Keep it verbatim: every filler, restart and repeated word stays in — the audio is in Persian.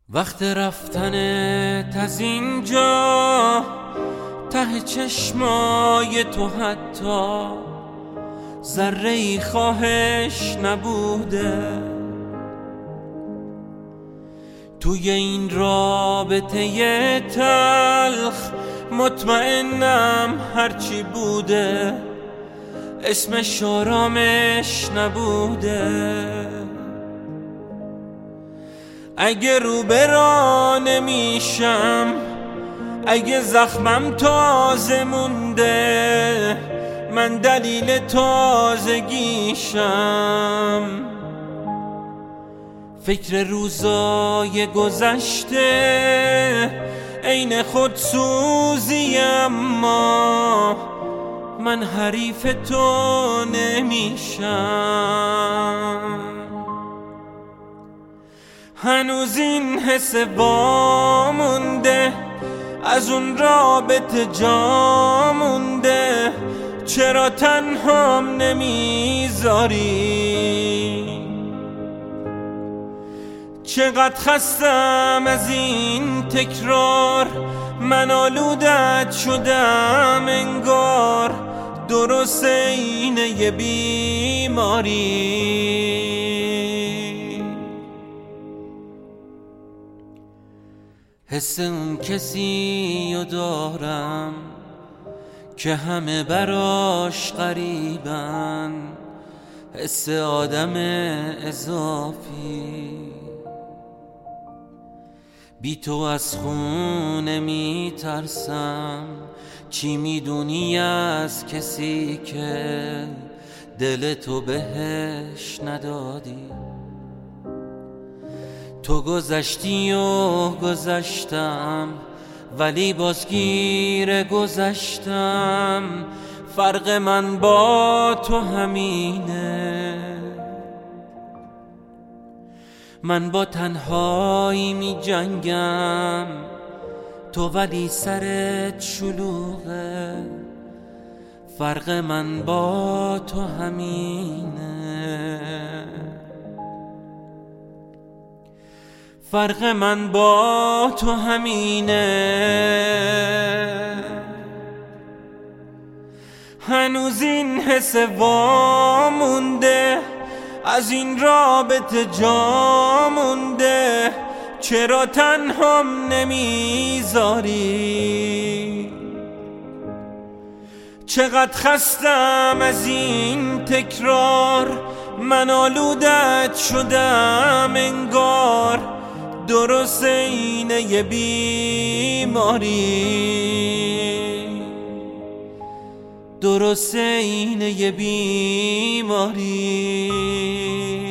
وقت رفتنت از اینجا ته چشمای تو حتی ذره ای خواهش نبوده. توی این رابطه تلخ مطمئنم هرچی بوده اسمش آرامش نبوده. اگه رو برا نمیشم، اگه زخمم تازه مونده، من دلیل تازگیشم. فکر روزای گذشته عین خودسوزی، اما من حریف تو نمیشم. هنوز این حس وامونده، از اون رابطه جا مونده. چرا تنهام نمیذاری؟ چقدر خستم از این تکرار، من آلودت شدم انگار، درست اینه یه بیماری. حس اون کسی رو دارم که همه براش غریبن، حس آدم اضافی. بی تو از خونه می ترسم، چی میدونی از کسی که دل تو بهش ندادی؟ تو گذشتی و گذشتم، ولی بازگیر گذشتم. فرق من با تو همینه، من با تنهایی می جنگم، تو ولی سرت شلوغه. فرق من با تو همینه، فرق من با تو همینه. هنوز این حس وامونده، از این رابطه جا مونده. چرا تنهام نمیذاری؟ چقدر خستم از این تکرار، من آلودت شدم انگار، درست اینه یه بیماری. درست اینه یه بیماری.